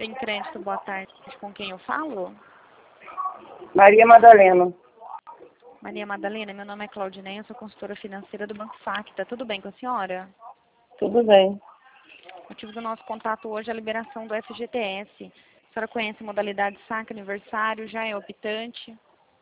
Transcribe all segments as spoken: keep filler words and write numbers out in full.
Tem Crédito, boa tarde. Com quem eu falo? Maria Madalena. Maria Madalena, meu nome é Claudineia, eu sou consultora financeira do Banco Facta. Tudo bem com a senhora? Tudo bem. O motivo do nosso contato hoje é a liberação do F G T S. A senhora conhece a modalidade saque aniversário? Já é optante?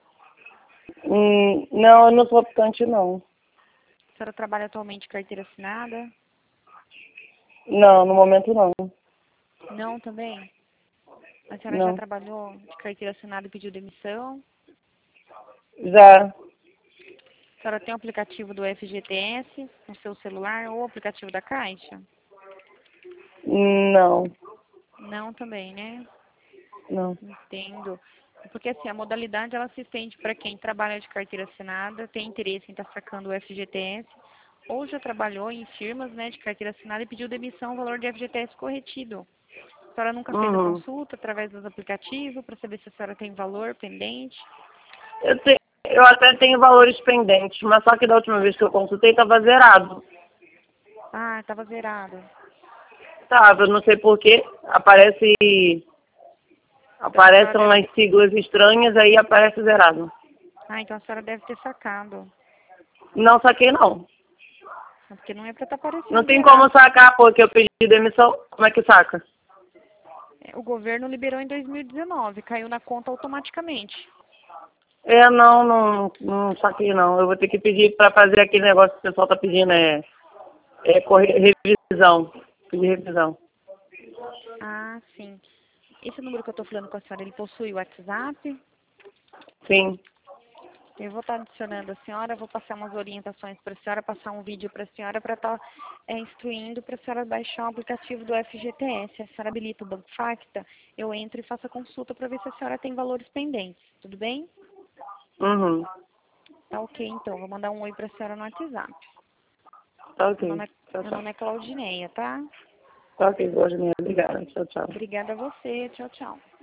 Hum, não, eu não sou optante, não. A senhora trabalha atualmente carteira assinada? Não, no momento não. Não também? A senhora já Não. trabalhou de carteira assinada e pediu demissão? Já. A senhora tem o aplicativo do F G T S no seu celular ou o aplicativo da Caixa? Não. Não também, né? Não. Entendo. Porque assim, a modalidade ela se estende para quem trabalha de carteira assinada, tem interesse em estar sacando o F G T S, ou já trabalhou em firmas, né, de carteira assinada e pediu demissão, o valor de F G T S corretido. A senhora nunca fez a Uhum. consulta através dos aplicativos para saber se a senhora tem valor pendente? Eu, te, eu até tenho valores pendentes, mas só que da última vez que eu consultei estava zerado. Ah, estava zerado. Tava, eu não sei porquê. Aparece. Então a senhora Aparecem deve... umas siglas estranhas, aí aparece zerado. Ah, então a senhora deve ter sacado. Não saquei, não. Porque não é para estar Não aparecendo tem como zerado. sacar, porque eu pedi demissão. Como é que saca? O governo liberou em dois mil e dezenove, caiu na conta automaticamente. É, não, não, não saquei, não. Eu vou ter que pedir para fazer aquele negócio que o pessoal tá pedindo, é, é corre- revisão. Pedir revisão. Ah, sim. Esse número que eu estou falando com a senhora, ele possui o WhatsApp? Sim. Eu vou estar adicionando a senhora, vou passar umas orientações para a senhora, passar um vídeo para a senhora para estar é, instruindo para a senhora baixar o aplicativo do F G T S. A senhora habilita o Banco Facta, eu entro e faço a consulta para ver se a senhora tem valores pendentes. Tudo bem? Uhum. Tá ok, então. Vou mandar um oi para a senhora no WhatsApp. Tá Meu ok. nome é, Tchau, meu tchau. nome é Claudineia, tá? Tá ok, Rosminha. Obrigada. Tchau, tchau. Obrigada a você. Tchau, tchau.